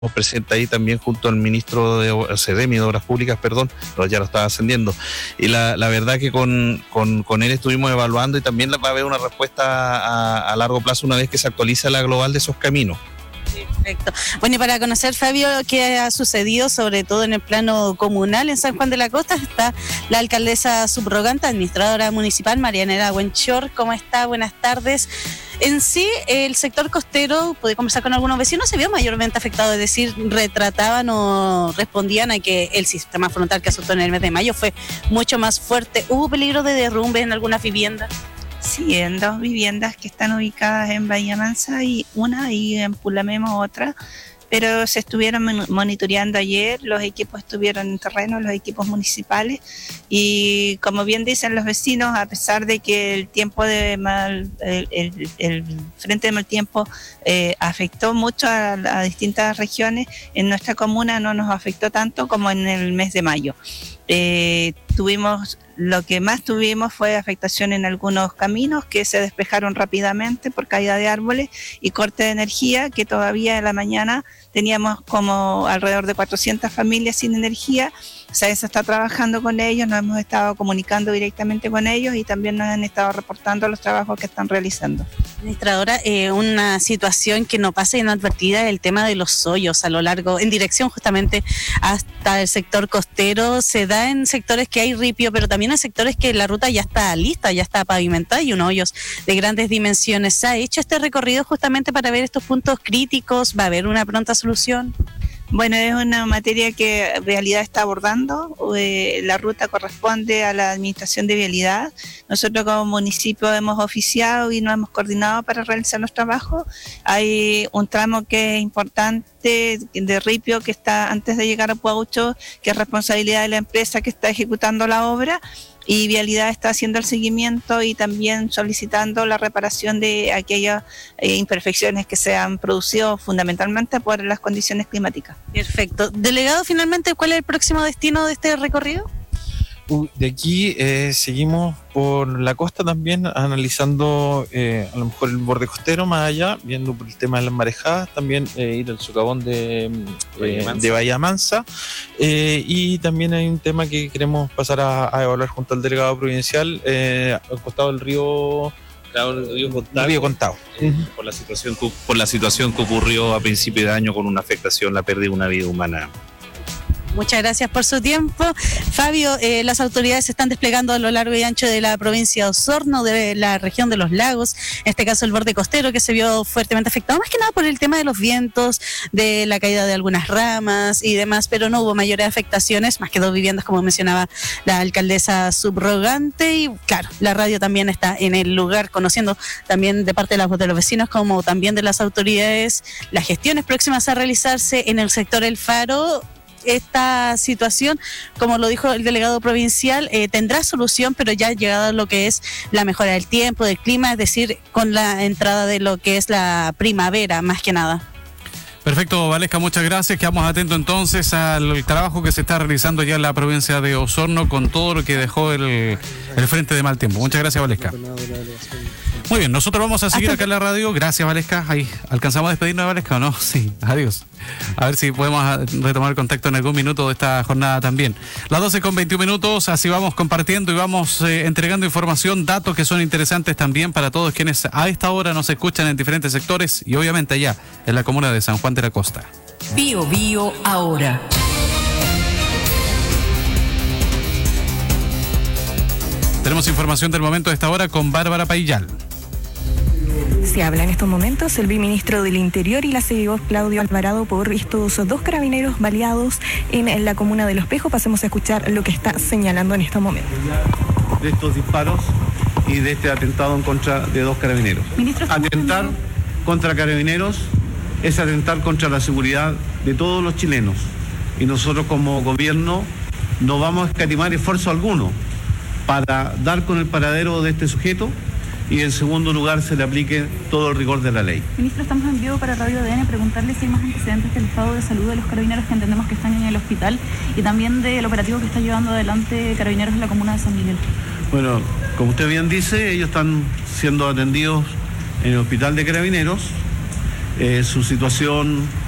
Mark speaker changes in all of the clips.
Speaker 1: presente ahí también junto al ministro de CEDEMI, de Obras Públicas, perdón, pero ya lo estaba ascendiendo. Y la verdad que con él estuvimos evaluando y también va a haber una respuesta a largo plazo una vez que se actualiza la global de esos caminos.
Speaker 2: Perfecto. Bueno, y para conocer, Fabio, qué ha sucedido, sobre todo en el plano comunal en San Juan de la Costa, está la alcaldesa subrogante, administradora municipal, Marianela Huenchor. ¿Cómo está? Buenas tardes. En sí, el sector costero, pude conversar con algunos vecinos, se vio mayormente afectado, es decir, retrataban o respondían a que el sistema frontal que azotó en el mes de mayo fue mucho más fuerte. ¿Hubo peligro de derrumbe en algunas viviendas?
Speaker 3: Sí, en 2 viviendas que están ubicadas en Bahía Mansa y en Pulamemo otra, pero se estuvieron monitoreando ayer, los equipos estuvieron en terreno, los equipos municipales, y como bien dicen los vecinos, a pesar de que el tiempo el frente de mal tiempo afectó mucho a distintas regiones, en nuestra comuna no nos afectó tanto como en el mes de mayo. Lo que más tuvimos fue afectación en algunos caminos que se despejaron rápidamente por caída de árboles y corte de energía, que todavía en la mañana teníamos como alrededor de 400 familias sin energía. O sea, se está trabajando con ellos, nos hemos estado comunicando directamente con ellos y también nos han estado reportando los trabajos que están realizando.
Speaker 2: Administradora, una situación que no pasa inadvertida es el tema de los hoyos a lo largo, en dirección justamente hasta el sector costero. Se da en sectores que hay ripio, pero también en sectores que la ruta ya está lista, ya está pavimentada y unos hoyos de grandes dimensiones. ¿Se ha hecho este recorrido justamente para ver estos puntos críticos? ¿Va a haber una pronta solución?
Speaker 3: Bueno, es una materia que Vialidad está abordando. La ruta corresponde a la Administración de Vialidad. Nosotros como municipio hemos oficiado y nos hemos coordinado para realizar los trabajos. Hay un tramo que es importante de ripio que está antes de llegar a Puaucho, que es responsabilidad de la empresa que está ejecutando la obra. Y Vialidad está haciendo el seguimiento y también solicitando la reparación de aquellas imperfecciones que se han producido fundamentalmente por las condiciones climáticas.
Speaker 2: Perfecto. Delegado, finalmente, ¿cuál es el próximo destino de este recorrido?
Speaker 4: De aquí seguimos por la costa también, analizando a lo mejor el borde costero más allá, viendo por el tema de las marejadas, también ir al socavón de Bahía Mansa, y también hay un tema que queremos pasar a evaluar junto al delegado provincial al costado del río.
Speaker 1: Claro, Río Contao. Por la situación que ocurrió a principio de año con una afectación, la pérdida de una vida humana.
Speaker 2: Muchas gracias por su tiempo. Fabio, las autoridades se están desplegando a lo largo y ancho de la provincia de Osorno, de la región de los lagos, en este caso el borde costero, que se vio fuertemente afectado, más que nada por el tema de los vientos, de la caída de algunas ramas y demás, pero no hubo mayores afectaciones, más que 2 viviendas, como mencionaba la alcaldesa subrogante. Y claro, la radio también está en el lugar, conociendo también de parte de los vecinos, como también de las autoridades, las gestiones próximas a realizarse en el sector El Faro. Esta situación, como lo dijo el delegado provincial, tendrá solución, pero ya ha llegado a lo que es la mejora del tiempo, del clima, es decir, con la entrada de lo que es la primavera, más que nada.
Speaker 5: Perfecto, Valesca, muchas gracias. Quedamos atentos entonces al trabajo que se está realizando ya en la provincia de Osorno con todo lo que dejó el frente de mal tiempo. Muchas gracias, Valesca. Muy bien, nosotros vamos a seguir acá en la radio. Gracias, Valesca. Ahí, ¿alcanzamos a despedirnos de Valesca o no? Sí, adiós. A ver si podemos retomar el contacto en algún minuto de esta jornada también. Las 12:21, así vamos compartiendo y vamos entregando información, datos que son interesantes también para todos quienes a esta hora nos escuchan en diferentes sectores y obviamente allá en la comuna de San Juan de la Costa.
Speaker 6: Bio Bio ahora.
Speaker 5: Tenemos información del momento de esta hora con Bárbara Paillal.
Speaker 7: Se habla en estos momentos el viceministro del Interior y la CEO Claudio Alvarado por estos 2 carabineros baleados en la comuna de Los Pejos. Pasemos a escuchar lo que está señalando en estos momentos.
Speaker 8: De estos disparos y de este atentado en contra de 2 carabineros. Atentar contra carabineros es atentar contra la seguridad de todos los chilenos. Y nosotros como gobierno no vamos a escatimar esfuerzo alguno para dar con el paradero de este sujeto y en segundo lugar se le aplique todo el rigor de la ley.
Speaker 9: Ministro, estamos en vivo para Radio ADN, preguntarle si hay más antecedentes del estado de salud de los carabineros que entendemos que están en el hospital y también del operativo que está llevando adelante Carabineros en la comuna de San Miguel.
Speaker 8: Bueno, como usted bien dice, ellos están siendo atendidos en el hospital de Carabineros. Su situación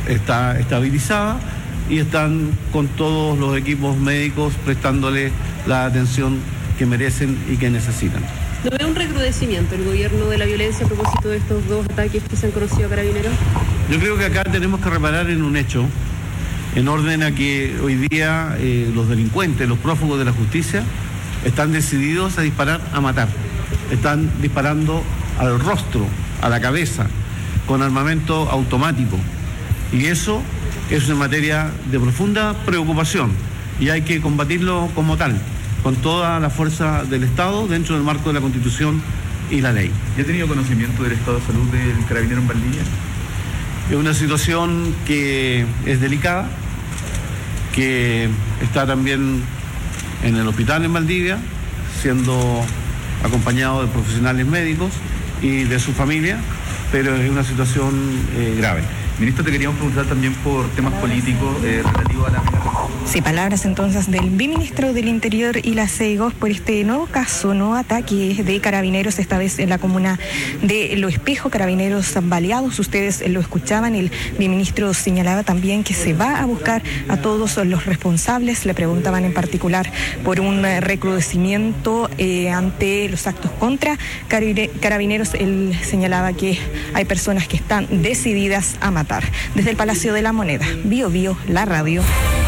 Speaker 8: está estabilizada y están con todos los equipos médicos prestándole la atención que merecen y que necesitan.
Speaker 10: ¿No ve un recrudecimiento el gobierno de la violencia a propósito de estos dos ataques que se han conocido a Carabineros?
Speaker 8: Yo creo que acá tenemos que reparar en un hecho, en orden a que hoy día los delincuentes, los prófugos de la justicia, están decididos a disparar, a matar. Están disparando al rostro, a la cabeza, con armamento automático. Y eso es una materia de profunda preocupación y hay que combatirlo como tal, con toda la fuerza del Estado dentro del marco de la Constitución y la ley.
Speaker 11: ¿Ya ha tenido conocimiento del estado de salud del carabinero en Valdivia?
Speaker 8: Es una situación que es delicada, que está también en el hospital en Valdivia, siendo acompañado de profesionales médicos y de su familia, pero es una situación grave.
Speaker 11: Ministro, te queríamos preguntar también por temas políticos relativos a la migración.
Speaker 7: Sí, palabras entonces del viceministro del Interior y la CEGOS por este nuevo caso, nuevo ataque de carabineros, esta vez en la comuna de Lo Espejo, carabineros baleados. Ustedes lo escuchaban, el viceministro señalaba también que se va a buscar a todos los responsables. Le preguntaban en particular por un recrudecimiento ante los actos contra carabineros. Él señalaba que hay personas que están decididas a matar. Desde el Palacio de la Moneda, Bio Bio, la radio.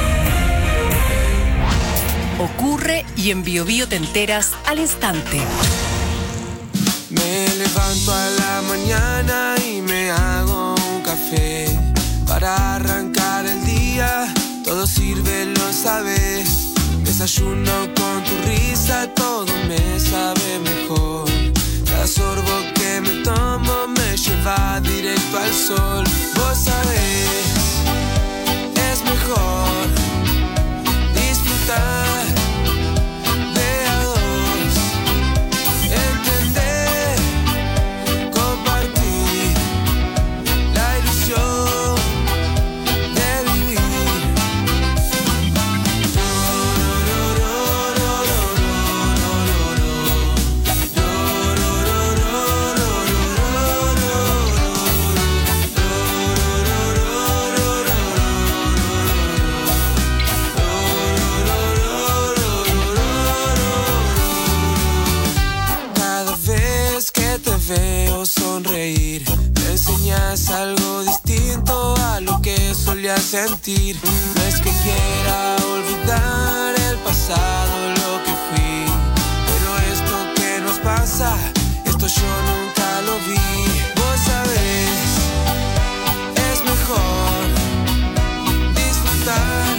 Speaker 6: Ocurre y en Bio Bio te enteras al instante.
Speaker 12: Me levanto a la mañana y me hago un café para arrancar el día. Todo sirve, lo sabes. Desayuno con tu risa, todo me sabe mejor. Cada sorbo que me tomo me lleva directo al sol. Vos sabés, es mejor disfrutar. Veo sonreír, me enseñas algo distinto a lo que solía sentir. No es que quiera olvidar el pasado, lo que fui, pero esto que nos pasa, esto yo nunca lo vi. Vos sabés, es mejor disfrutar.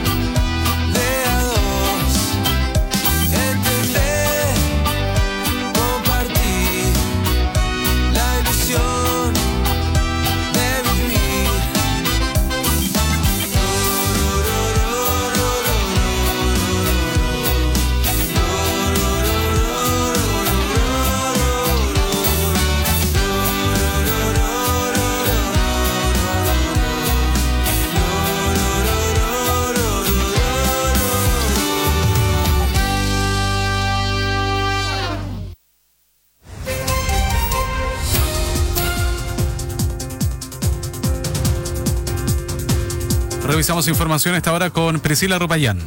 Speaker 5: Revisamos información a esta hora con Priscila Ropayán.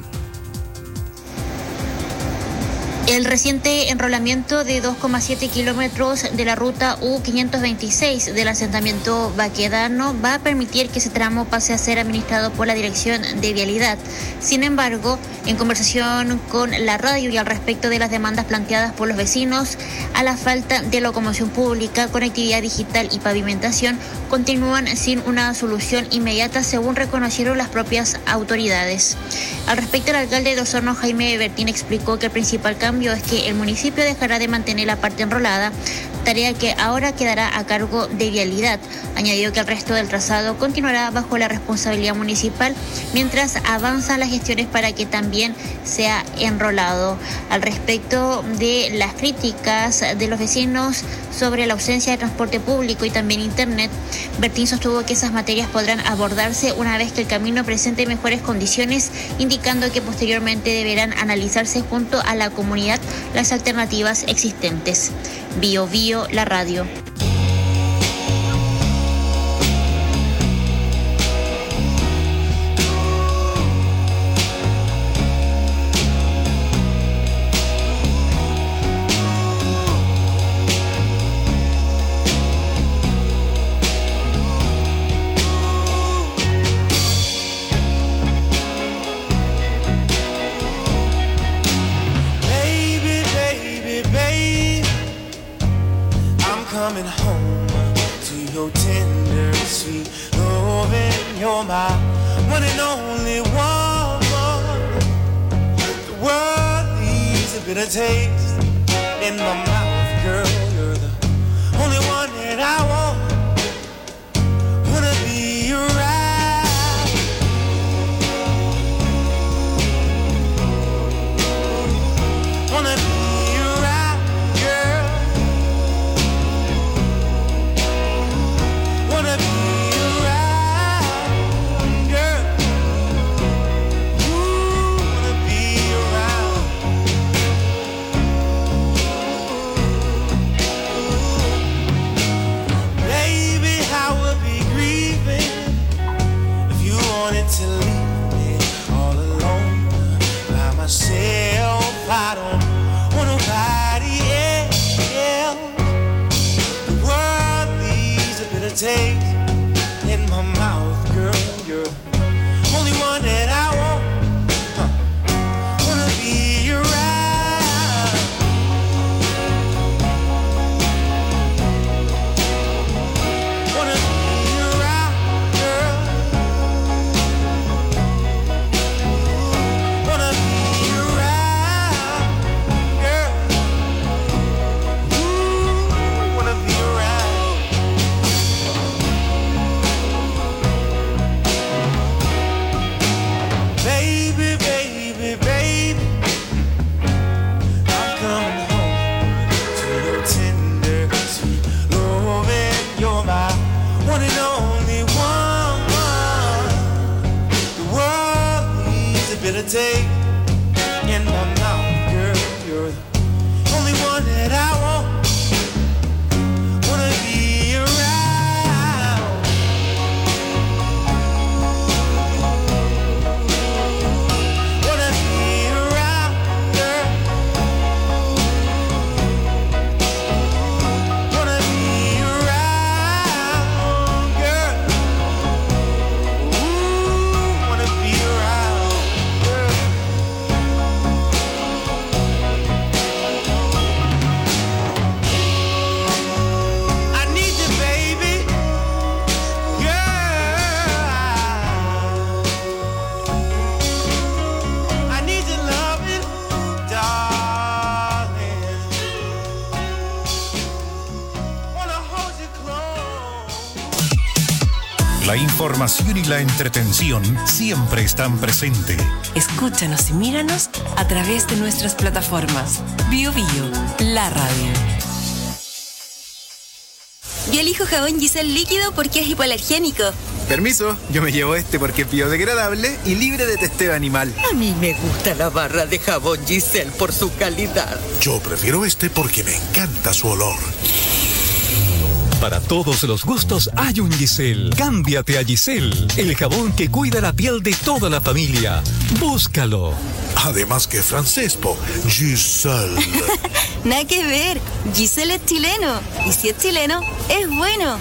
Speaker 13: El reciente enrolamiento de 2,7 kilómetros de la ruta U526 del asentamiento Baquedano va a permitir que ese tramo pase a ser administrado por la Dirección de Vialidad. Sin embargo, en conversación con la radio y al respecto de las demandas planteadas por los vecinos, a la falta de locomoción pública, conectividad digital y pavimentación, continúan sin una solución inmediata, según reconocieron las propias autoridades. Al respecto, el alcalde de Osorno, Jaime Bertín, explicó que el principal cambio es que el municipio dejará de mantener la parte enrolada, tarea que ahora quedará a cargo de Vialidad. Añadió que el resto del trazado continuará bajo la responsabilidad municipal mientras avanzan las gestiones para que también sea enrolado. Al respecto de las críticas de los vecinos sobre la ausencia de transporte público y también internet, Bertín sostuvo que esas materias podrán abordarse una vez que el camino presente mejores condiciones, indicando que posteriormente deberán analizarse junto a la comunidad las alternativas existentes. Bio Bio, la radio.
Speaker 12: my one and only woman. The world needs a bitter taste in my mouth, girl. You're the only one that I want. Wanna be around. Wanna be around, girl. Wanna be around, girl. Ooh, wanna be around. Baby, I would be grieving if you wanted to leave me all alone by myself. I don't want nobody else. The world needs a bitter taste in my mouth, girl. You're the only one that I want. Wanna be around. Wanna be around, girl. Wanna be around, girl. Ooh, wanna be around. Baby, baby, baby, I'm coming home to your tender, sweet loving. You're my one and only woman. The world needs a bitter taste in my mouth, girl. You're the only one that I want. Wanna be around. Wanna be around, girl. Wanna be around, girl. Ooh, wanna be around, girl. I need you, baby. Girl, I need your loving, darling. Wanna hold you close.
Speaker 14: La información y la entretención siempre están presentes.
Speaker 6: Escúchanos y míranos a través de nuestras plataformas. Bio Bio, la radio.
Speaker 15: Yo elijo jabón Giselle líquido porque es hipoalergénico.
Speaker 16: Permiso, yo me llevo este porque es biodegradable y libre de testeo animal.
Speaker 17: A mí me gusta la barra de jabón Giselle por su calidad.
Speaker 18: Yo prefiero este porque me encanta su olor.
Speaker 19: Para todos los gustos hay un Giselle. Cámbiate a Giselle, el jabón que cuida la piel de toda la familia. Búscalo.
Speaker 18: Además que francés, po. Giselle.
Speaker 15: Nada que ver, Giselle es chileno. Y si es chileno, es bueno.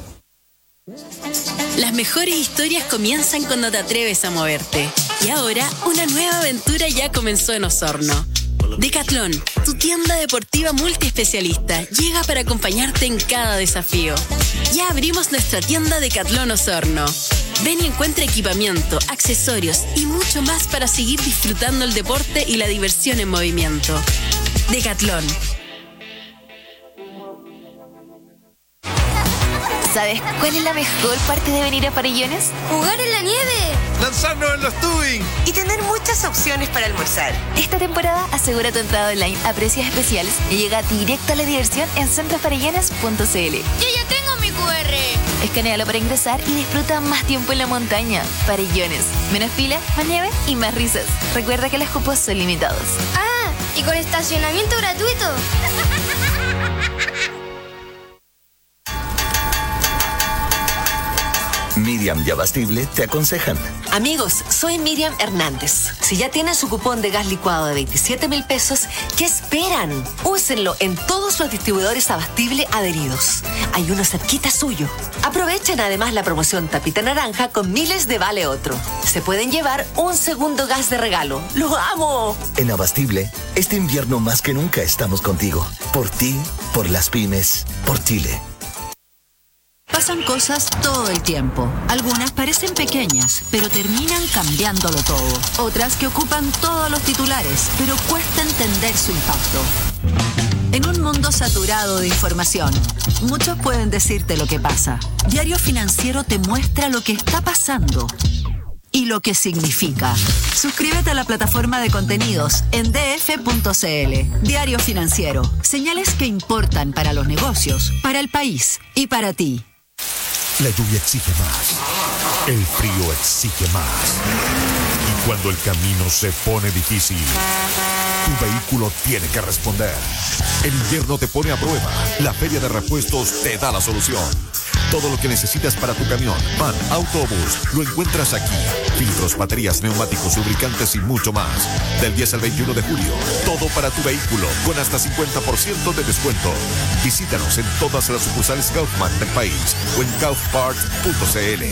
Speaker 20: Las mejores historias comienzan cuando te atreves a moverte. Y ahora, una nueva aventura ya comenzó en Osorno. Decathlon, tu tienda deportiva multiespecialista, llega para acompañarte en cada desafío. Ya abrimos nuestra tienda Decathlon Osorno. Ven y encuentra equipamiento, accesorios y mucho más para seguir disfrutando el deporte y la diversión en movimiento. Decathlon.
Speaker 21: ¿Sabes cuál es la mejor parte de venir a Farellones?
Speaker 15: ¡Jugar en la nieve!
Speaker 16: ¡Lanzarnos en los tubing!
Speaker 21: Y tener muchas opciones para almorzar. Esta temporada asegura tu entrada online a precios especiales y llega directo a la diversión en centrofarellones.cl.
Speaker 15: ¡Yo ya tengo mi QR!
Speaker 21: Escanéalo para ingresar y disfruta más tiempo en la montaña. Farellones. Menos fila, más nieve y más risas. Recuerda que los cupos son limitados.
Speaker 15: ¡Ah! ¿Y con estacionamiento gratuito?
Speaker 22: Miriam y Abastible te aconsejan.
Speaker 23: Amigos, soy Miriam Hernández. Si ya tienen su cupón de gas licuado de 27,000 pesos, ¿qué esperan? Úsenlo en todos los distribuidores Abastible adheridos. Hay uno cerquita suyo. Aprovechen además la promoción Tapita Naranja con miles de vale otro. Se pueden llevar un segundo gas de regalo. ¡Los amo!
Speaker 22: En Abastible, este invierno más que nunca estamos contigo. Por ti, por las pymes, por Chile.
Speaker 1: Pasan cosas todo el tiempo. Algunas parecen pequeñas, pero terminan cambiándolo todo. Otras que ocupan todos los titulares, pero cuesta entender su impacto. En un mundo saturado de información, muchos pueden decirte lo que pasa. Diario Financiero te muestra lo que está pasando y lo que significa. Suscríbete a la plataforma de contenidos en df.cl. Diario Financiero. Señales que importan para los negocios, para el país y para ti.
Speaker 18: La lluvia exige más. El frío exige más. Y cuando el camino se pone difícil, tu vehículo tiene que responder. El invierno te pone a prueba. La Feria de Repuestos te da la solución. Todo lo que necesitas para tu camión, van, autobús, lo encuentras aquí. Filtros, baterías, neumáticos, lubricantes y mucho más. Del 10 al 21 de julio, todo para tu vehículo, con hasta 50% de descuento. Visítanos en todas las sucursales Kaufman del país o en kaufpart.cl.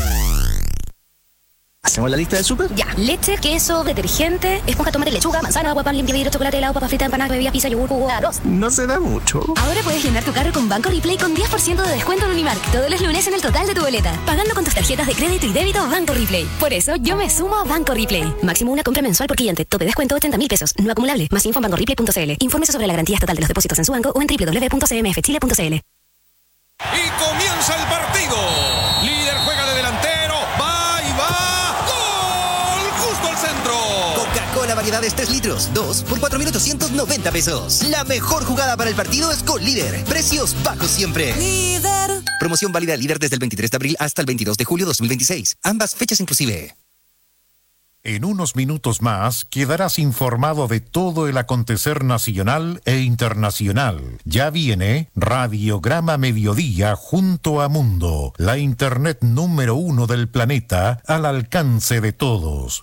Speaker 3: ¿Hacemos la lista del súper?
Speaker 4: Ya. Leche, queso, detergente, esponja, tomate, lechuga, manzana, agua, pan, limpia, vidrio, chocolate, helado, papa frita, empanadas, bebidas, pizza, yogur, jugo, arroz.
Speaker 3: No se da mucho.
Speaker 4: Ahora puedes llenar tu carro con Banco Replay con 10% de descuento en Unimark todos los lunes en el total de tu boleta. Pagando con tus tarjetas de crédito y débito Banco Replay. Por eso yo me sumo a Banco Replay. Máximo una compra mensual por cliente. Tope descuento 80.000 pesos. No acumulable. Más info en bancoreplay.cl. Infórmese sobre la garantía estatal de los depósitos en su banco o en www.cmfchile.cl.
Speaker 24: Y comienza el partido. Líder juega de delantero. Va y va. ¡Gol! Justo al centro.
Speaker 25: Coca-Cola variedades 3 litros. 2 por 4.890 pesos. La mejor jugada para el partido es con Líder. Precios bajos siempre. Líder. Promoción válida Líder desde el 23 de abril hasta el 22 de julio 2026. Ambas fechas inclusive.
Speaker 14: En unos minutos más quedarás informado de todo el acontecer nacional e internacional. Ya viene Radiograma Mediodía junto a Mundo, la internet número 1 del planeta al alcance de todos.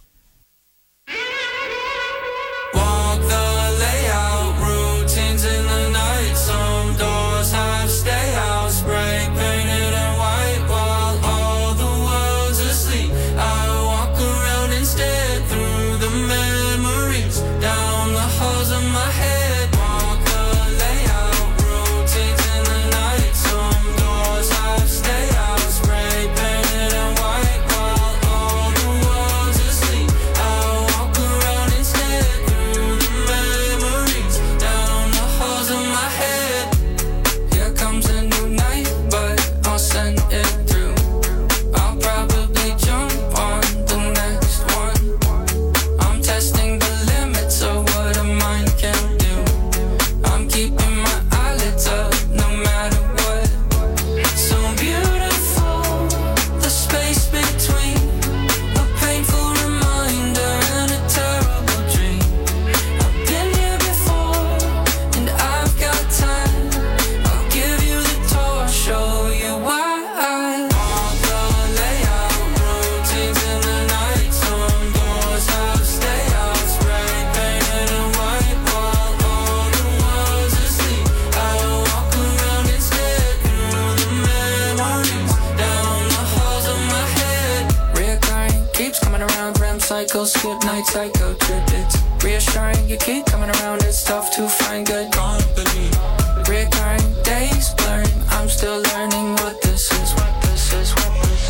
Speaker 12: Skip night, psycho trip. It's reassuring you keep coming around. It's tough to find good company. Recurring days blurring. I'm still learning what this is. What this is. What this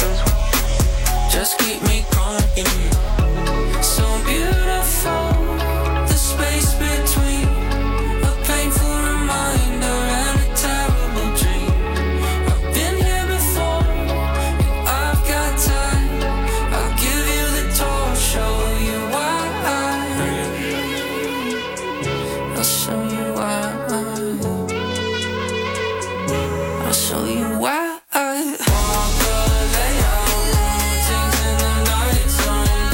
Speaker 12: is. Just keep me company. So beautiful, the space between a painful reminder and a terrible dream. I've been here before, and I've got time. I'll give you the tour, show you why. I'll show you why. I'll show you why. Walk the layout, things in the night, sun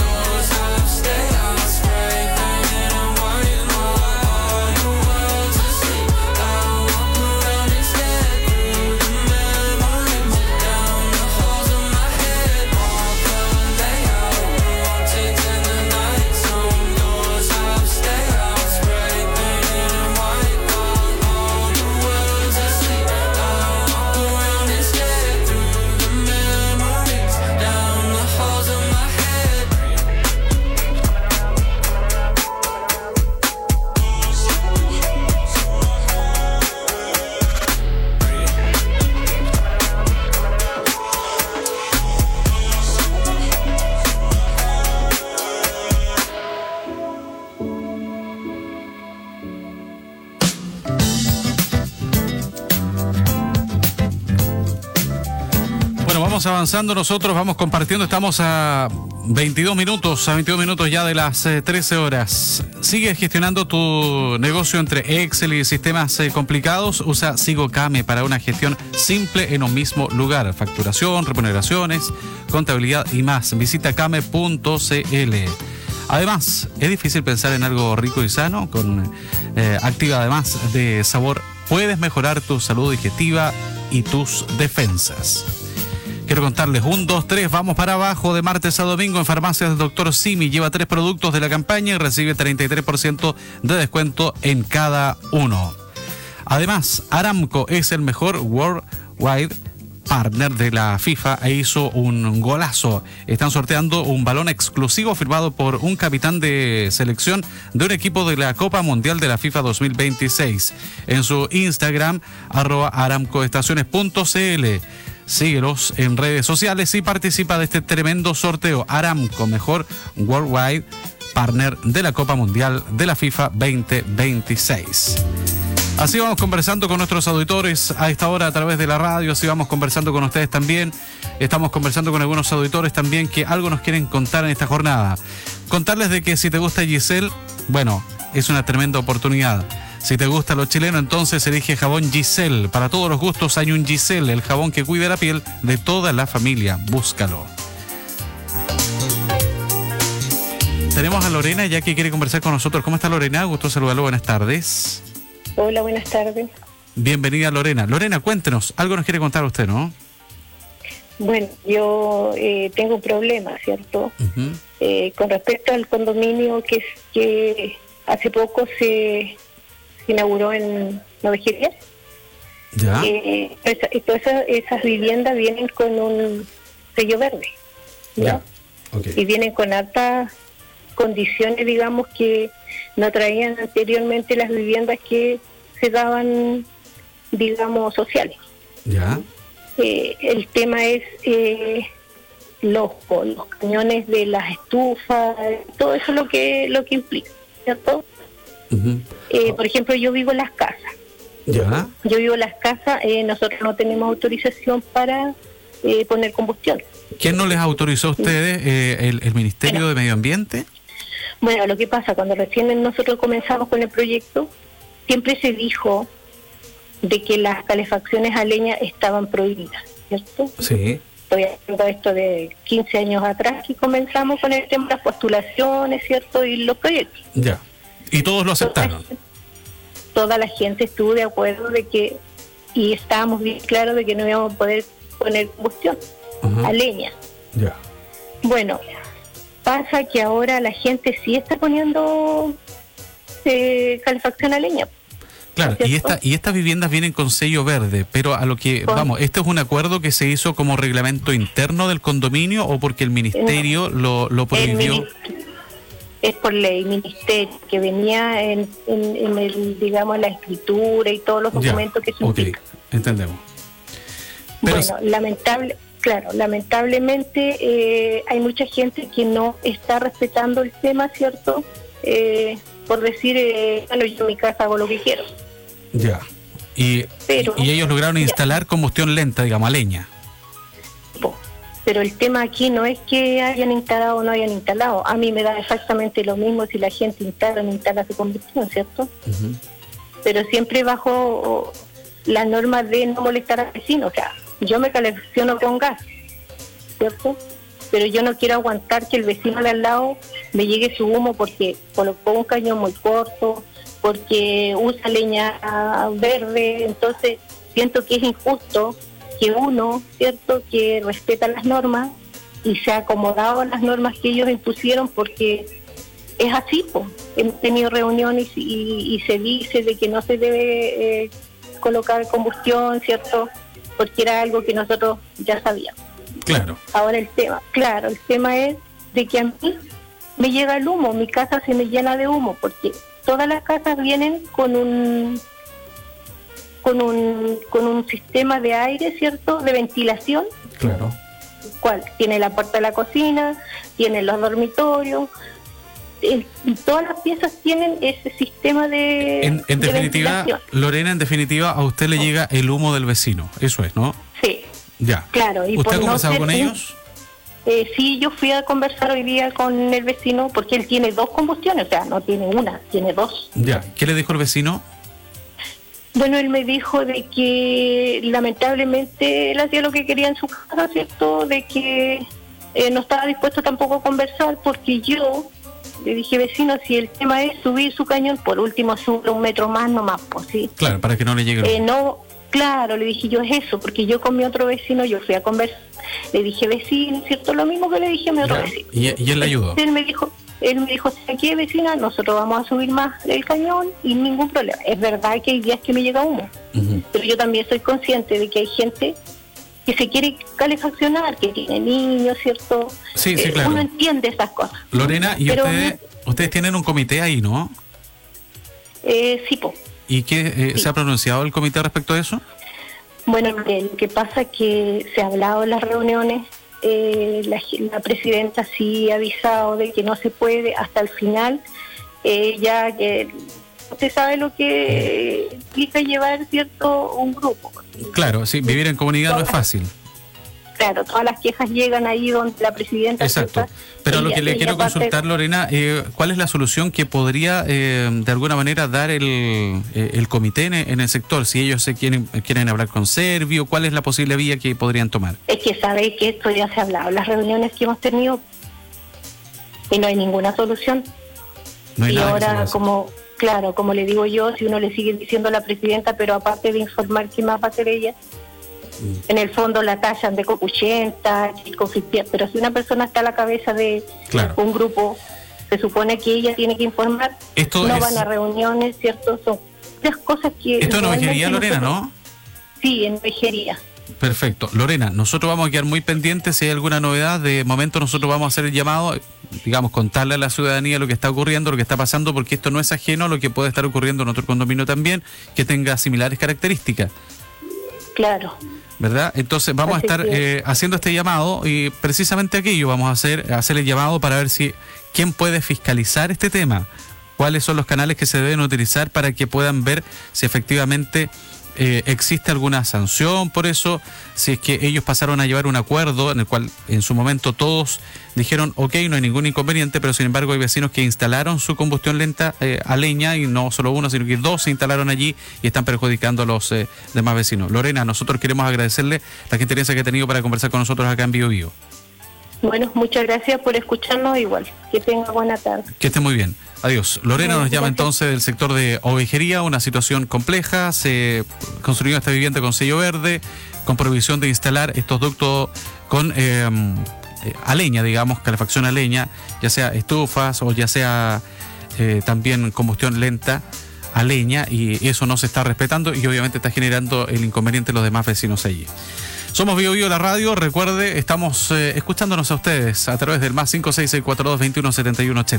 Speaker 5: Vamos avanzando nosotros, vamos compartiendo, estamos a 22 minutos ya de las 13 horas. Sigue gestionando tu negocio entre Excel y sistemas complicados. Usa SigoCame para una gestión simple en un mismo lugar. Facturación, remuneraciones, contabilidad y más. Visita came.cl. Además, es difícil pensar en algo rico y sano. Con Activa, además de sabor, puedes mejorar tu salud digestiva y tus defensas. Quiero contarles, 1, 2, 3, vamos para abajo de martes a domingo en farmacias del Dr. Simi. Lleva 3 productos de la campaña y recibe 33% de descuento en cada uno. Además, Aramco es el mejor worldwide partner de la FIFA e hizo un golazo. Están sorteando un balón exclusivo firmado por un capitán de selección de un equipo de la Copa Mundial de la FIFA 2026. En su Instagram, @aramcoestaciones.cl. Síguelos en redes sociales y participa de este tremendo sorteo. Aramco, mejor worldwide partner de la Copa Mundial de la FIFA 2026. Así vamos conversando con nuestros auditores a esta hora a través de la radio, así vamos conversando con ustedes también. Estamos conversando con algunos auditores también que algo nos quieren contar en esta jornada. Contarles de que si te gusta Giselle, bueno, es una tremenda oportunidad. Si te gusta lo chileno, entonces elige jabón Giselle. Para todos los gustos hay un Giselle, el jabón que cuida la piel de toda la familia. Búscalo. Tenemos a Lorena ya que quiere conversar con nosotros. ¿Cómo está Lorena? Gusto saludarlo. Buenas tardes.
Speaker 2: Hola, buenas tardes.
Speaker 5: Bienvenida Lorena. Lorena, cuéntenos. Algo nos quiere contar usted, ¿no?
Speaker 2: Bueno, yo tengo un problema, ¿cierto? Con respecto al condominio que hace poco se inauguró en Novejería.
Speaker 5: Ya.
Speaker 2: Esas viviendas vienen con un sello verde, ¿ya?
Speaker 5: Okay.
Speaker 2: Y vienen con altas condiciones, digamos, que no traían anteriormente las viviendas que se daban, digamos, sociales.
Speaker 5: Ya.
Speaker 2: El tema es los cañones de las estufas, todo eso lo que implica, ¿cierto? Por ejemplo, yo vivo en las casas.
Speaker 5: Ya.
Speaker 2: Yo vivo en las casas, nosotros no tenemos autorización para poner combustión.
Speaker 5: ¿Quién no les autorizó a ustedes? ¿El Ministerio de Medio Ambiente?
Speaker 2: Bueno, lo que pasa, cuando recién nosotros comenzamos con el proyecto, siempre se dijo de que las calefacciones a leña estaban prohibidas, ¿cierto?
Speaker 5: Sí.
Speaker 2: Estoy hablando de esto de 15 años atrás que comenzamos con el tema de las postulaciones, ¿cierto? Y los proyectos.
Speaker 5: Ya. Y todos lo aceptaron.
Speaker 2: Toda la gente estuvo de acuerdo de que, y estábamos bien claros de que no íbamos a poder poner combustión a leña.
Speaker 5: Ya.
Speaker 2: Bueno, pasa que ahora la gente sí está poniendo calefacción a leña.
Speaker 5: Claro, y estas viviendas vienen con sello verde, pero a lo que vamos, ¿este es un acuerdo que se hizo como reglamento interno del condominio o porque el ministerio lo prohibió?
Speaker 2: Es por ley, ministerio, que venía en el, digamos, la escritura y todos los documentos que se implican.
Speaker 5: Entendemos. Pero
Speaker 2: bueno, lamentablemente hay mucha gente que no está respetando el tema, ¿cierto? Por decir, bueno, yo en mi casa hago lo que quiero.
Speaker 5: Ya. Y ellos lograron instalar combustión lenta, digamos, a leña.
Speaker 2: Pero el tema aquí no es que hayan instalado o no hayan instalado. A mí me da exactamente lo mismo si la gente instala o no instala su combustión, ¿cierto? Pero siempre bajo las normas de no molestar al vecino. O sea, yo me calefacciono con gas, ¿cierto? Pero yo no quiero aguantar que el vecino de al lado me llegue su humo porque colocó un cañón muy corto, porque usa leña verde. Entonces siento que es injusto que uno, ¿cierto?, que respeta las normas y se ha acomodado a las normas que ellos impusieron, porque es así, pues. Hemos tenido reuniones y se dice de que no se debe colocar combustión, ¿cierto?, porque era algo que nosotros ya sabíamos.
Speaker 5: Claro.
Speaker 2: Ahora el tema es de que a mí me llega el humo, mi casa se me llena de humo, porque todas las casas vienen con un sistema de aire, ¿cierto?, de ventilación.
Speaker 5: Claro.
Speaker 2: ¿Cuál? Tiene la puerta de la cocina, tiene los dormitorios, todas las piezas tienen ese sistema de
Speaker 5: En definitiva,
Speaker 2: ventilación.
Speaker 5: Lorena, en definitiva, a usted le llega el humo del vecino, eso es, ¿no?
Speaker 2: Sí.
Speaker 5: Ya.
Speaker 2: Claro. Y
Speaker 5: ¿Usted ha conversado con ellos?
Speaker 2: Sí, yo fui a conversar hoy día con el vecino porque él tiene 2 combustiones, o sea, no tiene una, tiene 2.
Speaker 5: Ya. ¿Qué le dijo el vecino?
Speaker 2: Bueno, él me dijo de que lamentablemente él hacía lo que quería en su casa, ¿cierto? De que no estaba dispuesto tampoco a conversar porque yo le dije, vecino, si el tema es subir su cañón, por último sube 1 metro más, nomás, pues sí.
Speaker 5: Claro, para que no le llegue.
Speaker 2: Claro, le dije yo es eso, porque yo con mi otro vecino, yo fui a conversar, le dije vecino, ¿cierto? Lo mismo que le dije a mi otro vecino.
Speaker 5: ¿Y él le ayudó?
Speaker 2: Él me dijo, aquí vecina, nosotros vamos a subir más el cañón y ningún problema. Es verdad que hay días que me llega humo, pero yo también soy consciente de que hay gente que se quiere calefaccionar, que tiene niños, ¿cierto?
Speaker 5: Sí, claro.
Speaker 2: Uno entiende esas cosas.
Speaker 5: Lorena, y ustedes tienen un comité ahí, ¿no?
Speaker 2: Sí, po.
Speaker 5: ¿Y qué
Speaker 2: Sí.
Speaker 5: se ha pronunciado el comité respecto a eso?
Speaker 2: Bueno, lo que pasa es que se ha hablado en las reuniones, la presidenta sí ha avisado de que no se puede hasta el final, ya que usted sabe lo que implica llevar, ¿cierto?, un grupo.
Speaker 5: Claro, sí, vivir en comunidad no es fácil.
Speaker 2: Claro, todas las quejas llegan ahí donde la presidenta...
Speaker 5: Exacto. Pero lo que le quiero consultar, Lorena, ¿cuál es la solución que podría de alguna manera dar el comité en el sector? Si ellos quieren hablar con Servio, ¿cuál es la posible vía que podrían tomar?
Speaker 2: Es que sabéis que esto ya se ha hablado en las reuniones que hemos tenido y no hay ninguna solución.
Speaker 5: No hay
Speaker 2: y
Speaker 5: nada
Speaker 2: ahora, como le digo yo, si uno le sigue diciendo a la presidenta, pero aparte de informar qué más va a hacer ella, en el fondo la tallan de copuchenta, pero si una persona está a la cabeza de un grupo, se supone que ella tiene que informar. Van a reuniones, ¿cierto? Son las cosas que...
Speaker 5: Esto en Ovejería, Lorena, ¿no?
Speaker 2: Sí, en Ovejería.
Speaker 5: Perfecto. Lorena, nosotros vamos a quedar muy pendientes si hay alguna novedad. De momento nosotros vamos a hacer el llamado, digamos, contarle a la ciudadanía lo que está ocurriendo, lo que está pasando, porque esto no es ajeno a lo que puede estar ocurriendo en otro condominio también, que tenga similares características.
Speaker 2: Claro.
Speaker 5: ¿Verdad? Entonces vamos a estar haciendo este llamado y precisamente aquello vamos a hacer el llamado para ver quién puede fiscalizar este tema, cuáles son los canales que se deben utilizar para que puedan ver si efectivamente existe alguna sanción por eso, si es que ellos pasaron a llevar un acuerdo en el cual en su momento todos dijeron ok, no hay ningún inconveniente, pero sin embargo hay vecinos que instalaron su combustión lenta a leña y no solo uno, sino que 2 se instalaron allí y están perjudicando a los demás vecinos. Lorena, nosotros queremos agradecerle la gentileza que ha tenido para conversar con nosotros acá en Bio Bio.
Speaker 2: Bueno, muchas gracias por escucharnos igual. Que tenga buena tarde.
Speaker 5: Que esté muy bien. Adiós. Lorena nos llama entonces del sector de Ovejería, una situación compleja. Se construyó esta vivienda con sello verde, con prohibición de instalar estos ductos con a leña, digamos, calefacción a leña, ya sea estufas o ya sea también combustión lenta a leña, y eso no se está respetando y obviamente está generando el inconveniente de los demás vecinos allí. Somos Bio Bio la radio, recuerde, estamos escuchándonos a ustedes a través del más 56642217180.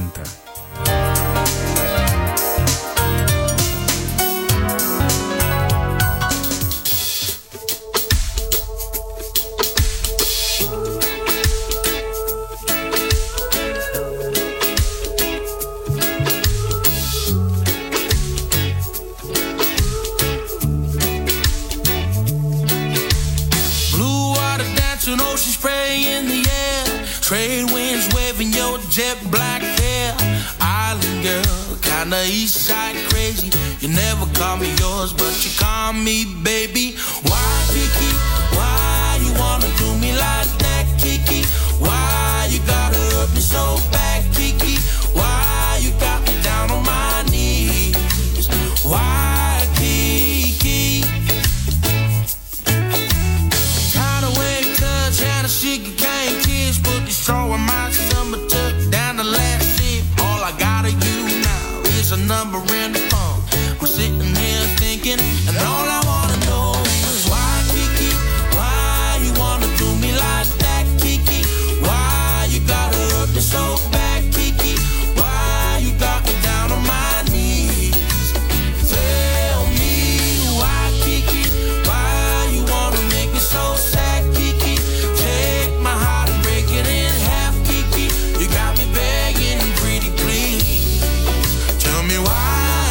Speaker 12: Ocean spray in the air, trade winds waving your jet black hair. Island girl, kinda east side crazy. You never call me yours, but you call me baby. Why, Kiki? Why you wanna do me like that, Kiki? Why you gotta hurt me so bad, Kiki? Why you got me down on my knees? Why, Kiki? Trying to sugar cane tears, put the straw in my summer tuck down the last sip. All I gotta do now is a number in the phone. I'm sitting here thinking, and all I wanna know is why, Kiki? Why you wanna do me like that, Kiki? Why you gotta hurt me so bad, Kiki? Why you got me down on my knees? Tell me why, Kiki? Why you wanna make me so sad, Kiki? Take my heart and break it in half, Kiki. You got me begging, pretty please. Tell me why.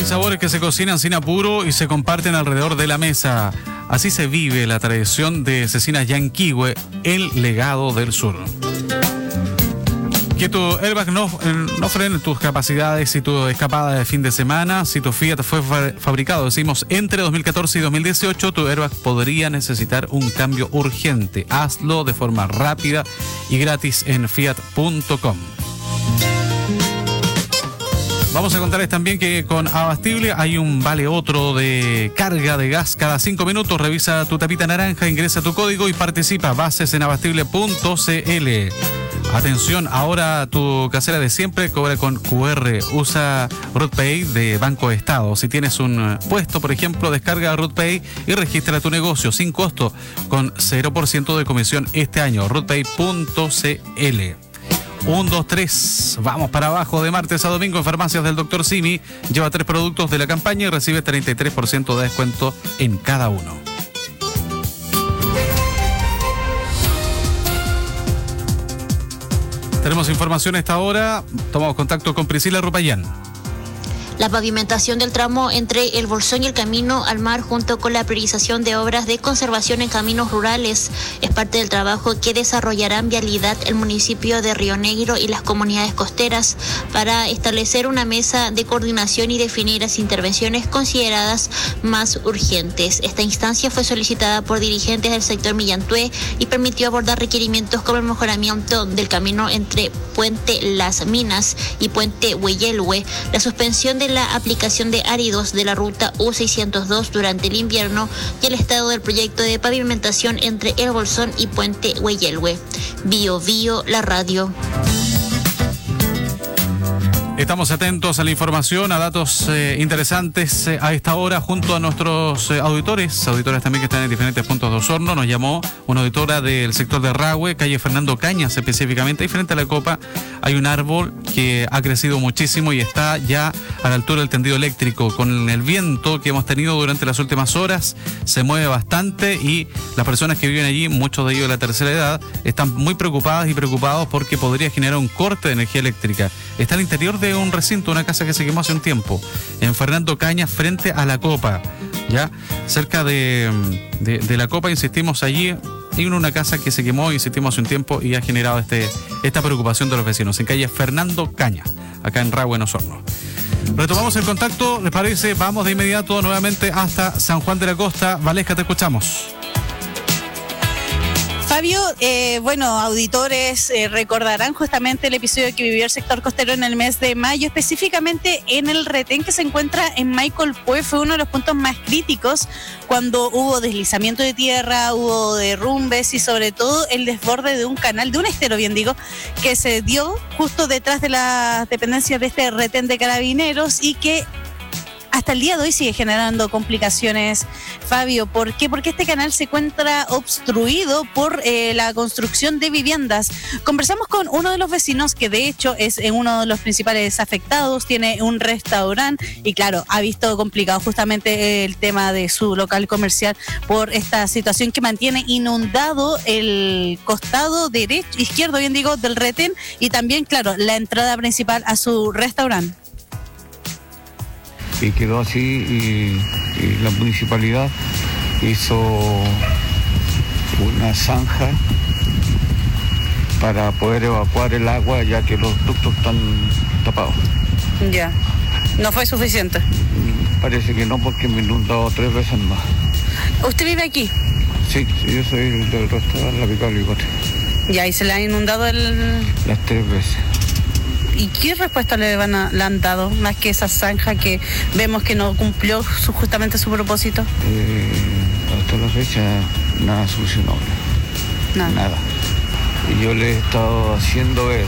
Speaker 5: Hay sabores que se cocinan sin apuro y se comparten alrededor de la mesa. Así se vive la tradición de Cecinas Yanquihue, el legado del sur. Que tu airbag no frene tus capacidades y tu escapada de fin de semana. Si tu Fiat fue fabricado, decimos, entre 2014 y 2018, tu airbag podría necesitar un cambio urgente. Hazlo de forma rápida y gratis en fiat.com. Vamos a contarles también que con Abastible hay un vale otro de carga de gas cada 5 minutos. Revisa tu tapita naranja, ingresa tu código y participa. Bases en abastible.cl. Atención, ahora tu casera de siempre cobra con QR. Usa RootPay de Banco Estado. Si tienes un puesto, por ejemplo, descarga RootPay y registra tu negocio sin costo con 0% de comisión este año. RootPay.cl. 1, 2, 3. Vamos para abajo de martes a domingo en Farmacias del Dr. Simi. Lleva 3 productos de la campaña y recibe 33% de descuento en cada uno. Tenemos información a esta hora. Tomamos contacto con Priscila Rupayán.
Speaker 13: La pavimentación del tramo entre el Bolsón y el Camino al Mar, junto con la priorización de obras de conservación en caminos rurales, es parte del trabajo que desarrollarán Vialidad, el municipio de Río Negro y las comunidades costeras para establecer una mesa de coordinación y definir las intervenciones consideradas más urgentes. Esta instancia fue solicitada por dirigentes del sector Millantué y permitió abordar requerimientos como el mejoramiento del camino entre Puente Las Minas y Puente Hueyelhue, la suspensión de la aplicación de áridos de la ruta U602 durante el invierno y el estado del proyecto de pavimentación entre El Bolsón y Puente Hueyelhue. Bio Bio, la radio.
Speaker 5: Estamos atentos a la información, a datos interesantes a esta hora junto a nuestros auditores también que están en diferentes puntos de Osorno. Nos llamó una auditora del sector de Rahue, calle Fernando Cañas específicamente, y frente a la copa hay un árbol que ha crecido muchísimo y está ya a la altura del tendido eléctrico. Con el viento que hemos tenido durante las últimas horas, se mueve bastante y las personas que viven allí, muchos de ellos de la tercera edad, están muy preocupadas y preocupados porque podría generar un corte de energía eléctrica. Está al interior de un recinto, una casa que se quemó hace un tiempo, en Fernando Cañas, frente a la copa, ya cerca de la copa, insistimos, allí hay una casa que se quemó, insistimos, hace un tiempo y ha generado esta preocupación de los vecinos, en calle Fernando Cañas, acá en Rahue, en Osorno. Retomamos el contacto, ¿les parece? Vamos de inmediato nuevamente hasta San Juan de la Costa. Valesca, te escuchamos.
Speaker 7: Fabio, auditores recordarán justamente el episodio que vivió el sector costero en el mes de mayo, específicamente en el retén que se encuentra en Maicol-Pue. Fue uno de los puntos más críticos cuando hubo deslizamiento de tierra, hubo derrumbes y sobre todo el desborde de un canal, de un estero, bien digo, que se dio justo detrás de las dependencias de este retén de Carabineros y que hasta el día de hoy sigue generando complicaciones. Fabio, ¿por qué? Porque este canal se encuentra obstruido por la construcción de viviendas. Conversamos con uno de los vecinos que de hecho es uno de los principales afectados, tiene un restaurante y claro, ha visto complicado justamente el tema de su local comercial por esta situación que mantiene inundado el costado izquierdo, bien digo, del retén y también, claro, la entrada principal a su restaurante.
Speaker 8: Y quedó así y la municipalidad hizo una zanja para poder evacuar el agua ya que los ductos están tapados.
Speaker 7: Ya, ¿no fue suficiente?
Speaker 8: Parece que no, porque me he inundado 3 veces más.
Speaker 7: ¿Usted vive aquí?
Speaker 8: Sí, yo soy del restaurante La Picada del Bigote.
Speaker 7: Ya, ¿y se le ha inundado
Speaker 8: las 3 veces?
Speaker 7: ¿Y qué respuesta le han dado? Más que esa zanja que vemos que no cumplió justamente su propósito.
Speaker 8: Hasta la fecha nada solucionable. Nada. Y yo le he estado haciendo ver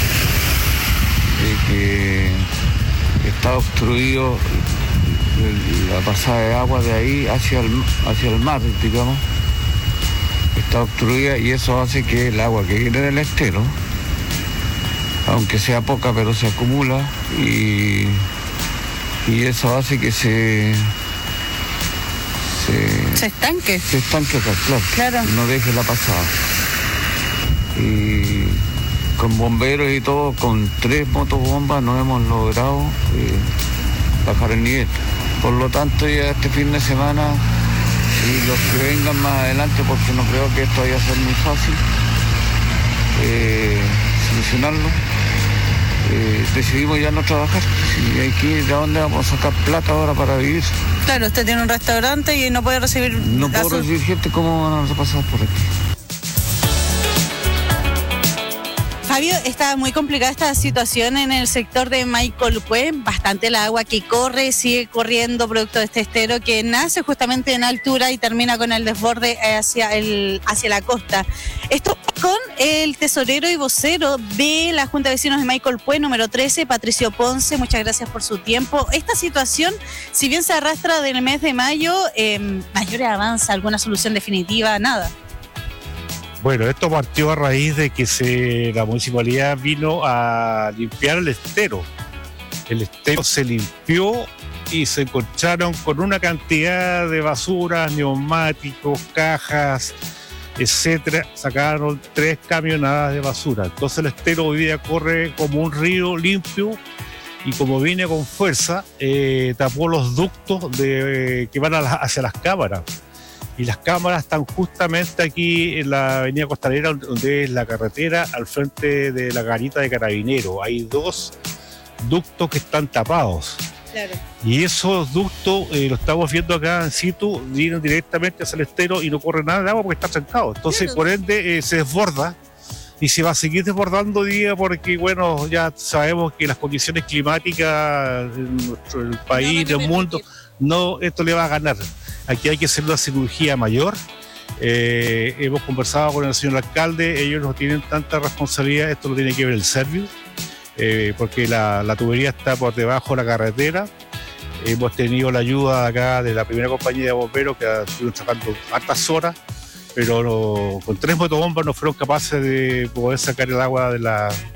Speaker 8: de que está obstruido la pasada de agua de ahí hacia el mar, digamos. Está obstruida y eso hace que el agua que viene del estero, aunque sea poca, pero se acumula y eso hace que se
Speaker 7: estanque.
Speaker 8: Se estanque acá, claro. No deje la pasada. Y con bomberos y todo, con 3 motobombas no hemos logrado bajar el nivel. Por lo tanto, ya este fin de semana y los que vengan más adelante, porque no creo que esto vaya a ser muy fácil solucionarlo, decidimos ya no trabajar. Y aquí, ¿de dónde vamos a sacar plata ahora para vivir?
Speaker 7: Claro, usted tiene un restaurante y no puede recibir...
Speaker 8: No puedo recibir gente, ¿cómo van a pasar por aquí?
Speaker 7: Fabio, está muy complicada esta situación en el sector de Maicolpue, bastante la agua que corre, sigue corriendo producto de este estero que nace justamente en altura y termina con el desborde hacia la costa. Esto con el tesorero y vocero de la Junta de Vecinos de Maicolpue, número 13, Patricio Ponce, muchas gracias por su tiempo. Esta situación, si bien se arrastra del mes de mayo, mayor avanza, alguna solución definitiva, nada.
Speaker 6: Bueno, esto partió a raíz de que la municipalidad vino a limpiar el estero. El estero se limpió y se encontraron con una cantidad de basuras, neumáticos, cajas, etcétera. Sacaron 3 camionadas de basura. Entonces el estero hoy día corre como un río limpio y como viene con fuerza, tapó los ductos que van hacia las cámaras. Y las cámaras están justamente aquí en la avenida Costanera, donde es la carretera, al frente de la garita de Carabineros. Hay 2 ductos que están tapados. Claro. Y esos ductos, lo estamos viendo acá en situ, vienen directamente hacia el estero y no corre nada de agua porque está trancado. Entonces, claro, por ende, se desborda y se va a seguir desbordando día porque, bueno, ya sabemos que las condiciones climáticas en nuestro país, en el mundo, no, esto le va a ganar. Aquí hay que hacer una cirugía mayor. Hemos conversado con el señor alcalde, ellos no tienen tanta responsabilidad, esto lo tiene que ver el Servio, porque la tubería está por debajo de la carretera. Hemos tenido la ayuda acá de la primera compañía de bomberos que estuvieron trabajando hartas horas, pero con 3 motobombas no fueron capaces de poder sacar el agua de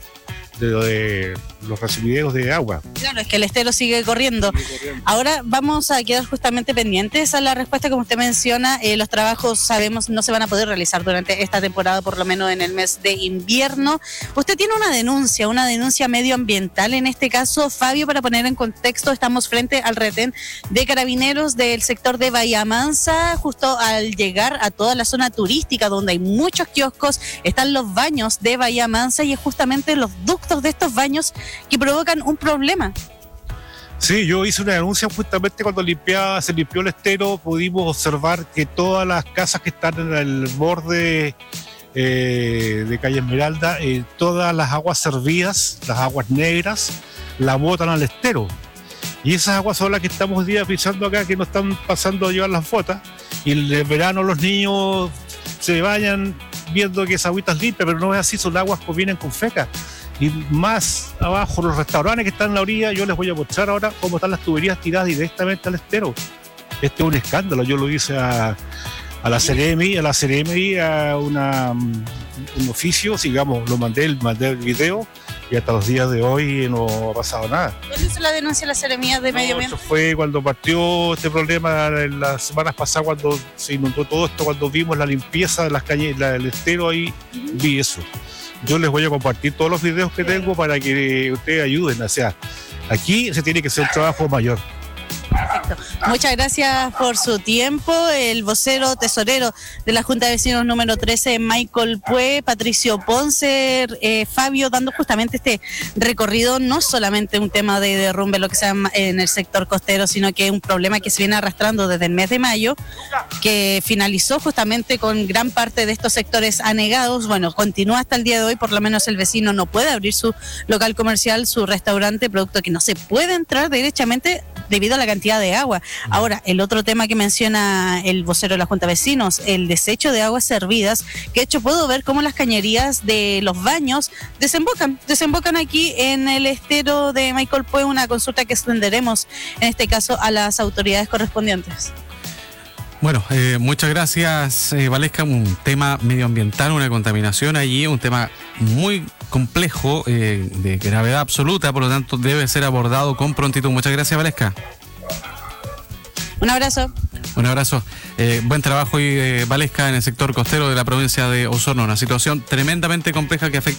Speaker 6: los recipideros de agua. Claro, es que el estero sigue corriendo. Ahora vamos a quedar justamente pendientes a la respuesta, como usted menciona. Los trabajos, sabemos, no se van a poder realizar durante esta temporada, por lo menos en el mes de invierno. Usted tiene una denuncia medioambiental en este caso, Fabio, para poner en contexto. Estamos frente al retén de Carabineros del sector de Bahía Mansa, justo al llegar a toda la zona turística donde hay muchos kioscos, están los baños de Bahía Mansa y es justamente los ductos de estos baños que provocan un problema. Sí, yo hice una denuncia justamente cuando se limpió el estero. Pudimos observar que todas las casas que están en el borde de calle Esmeralda, todas las aguas servidas, las aguas negras, la botan al estero. Y esas aguas son las que estamos hoy día pisando acá, que no están pasando a llevar las botas. Y en el verano los niños se bañan viendo que esa agüita es limpia, pero no es así, son aguas que vienen con feca. Y más abajo, los restaurantes que están en la orilla, yo les voy a mostrar ahora cómo están las tuberías tiradas directamente al estero. Este es un escándalo. Yo lo hice a la Ceremi, a un oficio, digamos, mandé el video y hasta los días de hoy no ha pasado nada. ¿Cuándo hizo la denuncia a la Ceremi de Medio Ambiente? Eso fue cuando partió este problema en las semanas pasadas, cuando se inundó todo esto, cuando vimos la limpieza de las calles, del estero, ahí vi eso. Yo les voy a compartir todos los videos que tengo para que ustedes ayuden. O sea, aquí se tiene que hacer un trabajo mayor. Perfecto. Muchas gracias por su tiempo. El vocero tesorero de la Junta de Vecinos número 13, Maicolpue, Patricio Ponce, Fabio, dando justamente este recorrido, no solamente un tema de derrumbe, lo que sea en el sector costero, sino que es un problema que se viene arrastrando desde el mes de mayo, que finalizó justamente con gran parte de estos sectores anegados. Bueno, continúa hasta el día de hoy, por lo menos el vecino no puede abrir su local comercial, su restaurante, producto que no se puede entrar derechamente debido a la cantidad de agua. Ahora, el otro tema que menciona el vocero de la Junta de Vecinos, el desecho de aguas servidas, que de hecho puedo ver cómo las cañerías de los baños desembocan aquí en el estero de Maicolpue, una consulta que extenderemos en este caso a las autoridades correspondientes.
Speaker 5: Bueno, muchas gracias, Valesca. Un tema medioambiental, una contaminación allí, un tema muy complejo, de gravedad absoluta, por lo tanto debe ser abordado con prontitud. Muchas gracias, Valesca.
Speaker 7: Un abrazo.
Speaker 5: Un abrazo. Buen trabajo hoy, Valesca, en el sector costero de la provincia de Osorno. Una situación tremendamente compleja que afecta